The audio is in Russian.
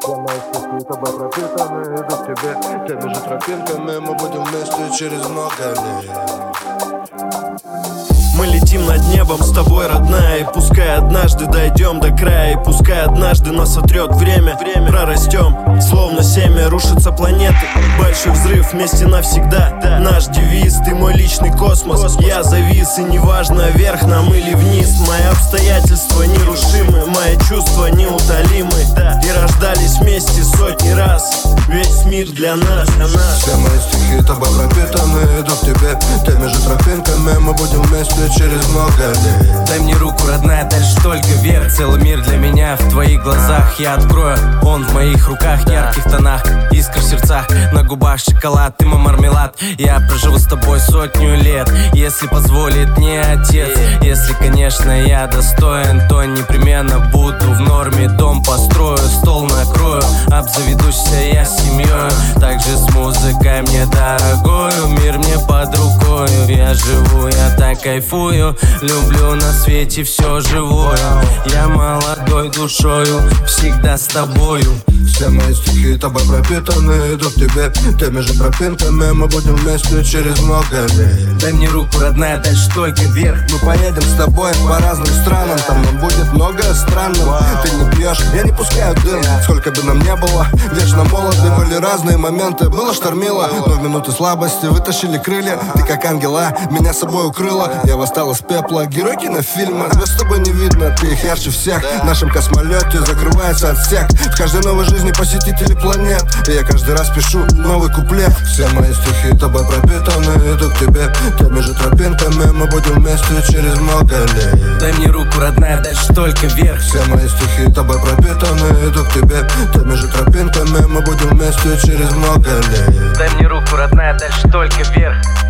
Все мои стихи тобой пропитаны, иду к тебе теми же тропинками. Мы будем вместе через много лет. Мы летим над небом с тобой, родная. И пускай однажды дойдем до края, и пускай однажды нас сотрет время, прорастем, словно семя, рушатся планеты. Большой взрыв вместе навсегда. Наш девиз, ты мой личный космос. Я завис, и неважно, вверх нам или вниз. Мои обстоятельства нерушимы, мои чувства неутолимы. И рождались вместе сотни раз. Весь мир для нас. Все мои стихи тобой пропитаны, иду к тебе теми же тропинками. Мы будем вместе через много лет. Дай мне руку, родная, дальше только вверх. Целый мир для меня в твоих глазах. Я открою, он в моих руках. Ярких тонах, искр в сердцах. На губах шоколад, ты мой мармелад. Я проживу с тобой сотню лет, если позволит мне отец. Если, конечно, я достоин, то непременно буду в норме. Дом построю, стол накрою, обзаведусь я семьей. Также с музыкой мне дорогою. Мир мне под рукою. Я живу, я так кайфую. Люблю на свете все живое. Я молодой душою, всегда с тобою. Все мои стихи тобой пропитаны, иду к тебе теми же тропинками. Мы будем вместе через много лет. Дай мне руку, родная, дальше только вверх. Мы поедем с тобой по разным странам. Там нам будет много странного. Ты не пьешь, я не пускаю дым. Сколько бы нам не было, вечно молоды. Были разные моменты, было штормило, но в минуты слабости вытащили крылья. Ты как ангела, меня собой укрыла. Я восстал из пепла, герой кинофильма. Тебя с тобой не видно, ты их ярче всех. В нашем космолете закрывается отсек. В каждой новой жизни посетители планет. И я каждый раз пишу новый куплет. Все мои стихи тобой пропитаны, иду к тебе теми же тропинками. Мы будем вместе через много лет. Дай мне руку, родная, дальше только вверх. Все мои стихи тобой пропитаны, иду к тебе теми же тропинками. Мы будем вместе через много лет. Дай мне руку, родная, дальше только вверх.